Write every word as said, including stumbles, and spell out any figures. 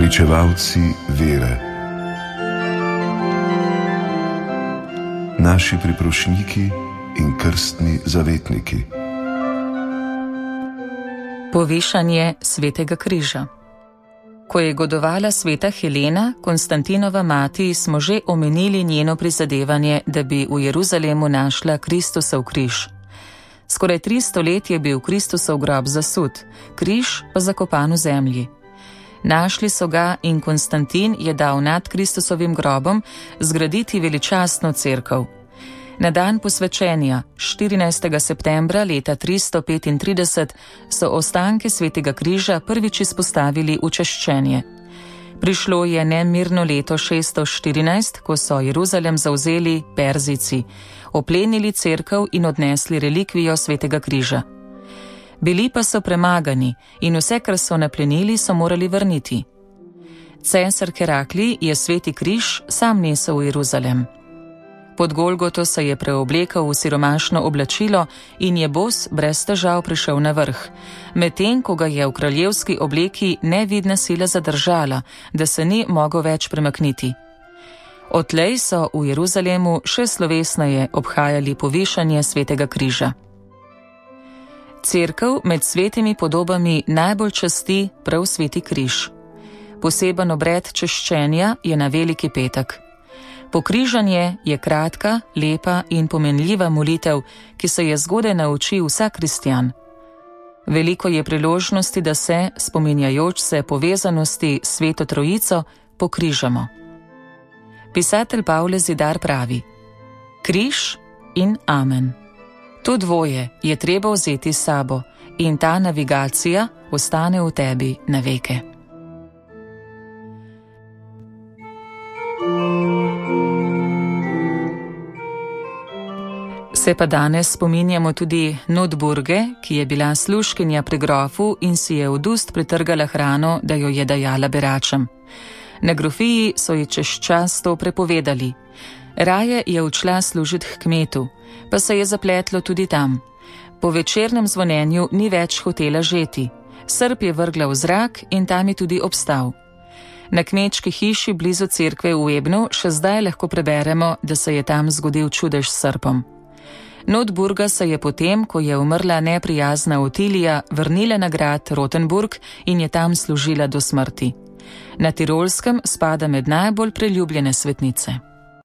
Pričevalci vere. Naši priprošniki in krstni zavetniki. Povešanje svetega križa. Ko je godovala sveta Helena, Konstantinova mati, smo že omenili njeno prizadevanje, da bi v Jeruzalemu našla Kristusov križ. Skoraj tristo let je bil Kristusov grob zasut, križ pa zakopan v zemlji. Našli so ga in Konstantin je dal nad Kristusovim grobom zgraditi veličastno cerkev. Na dan posvečenja, štirinajstega septembra leta tristo petintrideset, so ostanke svetega križa prvič izpostavili v čaščenje. Prišlo je nemirno leto šeststo štirinajst, ko so Jeruzalem zavzeli Perzijci, oplenili cerkev in odnesli relikvijo svetega križa. Bili pa so premagani in vse, kar so naplenili, so morali vrniti. Cesar Herakli je sveti križ sam nesel v Jeruzalem. Pod Golgoto se je preoblekel v siromašno oblačilo in je bos brez težav prišel na vrh, medtem ko ga je v kraljevski obleki nevidna sila zadržala, da se ni mogel več premakniti. Odtlej so v Jeruzalemu še slovesneje obhajali povešanje svetega križa. Cerkev med svetimi podobami najbolj časti prav sveti križ. Poseben obred češčenja je na Veliki petek. Pokrižanje je kratka, lepa in pomenljiva molitev, ki se je zgodaj naučil vsak kristjan. Veliko je priložnosti, da se, spominjajoč se povezanosti s Sveto Trojico, pokrižamo. Pisatelj Pavle Zidar pravi: križ in amen. To dvoje je treba vzeti s sabo in ta navigacija ostane v tebi na veke. Se pa danes spominjamo tudi Notburge, ki je bila služkinja pri grofu in si je od ust pretrgala hrano, da jo je dajala beračem. Na grofiji so ji čez čas to prepovedali. Raje je odšla služit k kmetu, pa se je zapletlo tudi tam. Po večernem zvonjenju ni več hotela žeti. Srp je vrgla v zrak in tam je tudi obstal. Na kmečki hiši blizu cerkve v Ebnu še zdaj lahko preberemo, da se je tam zgodil čudež s srpom. Notburga se je potem, ko je umrla neprijazna Otilija, vrnila na grad Rotenburg in je tam služila do smrti. Na Tirolskem spada med najbolj priljubljene svetnice.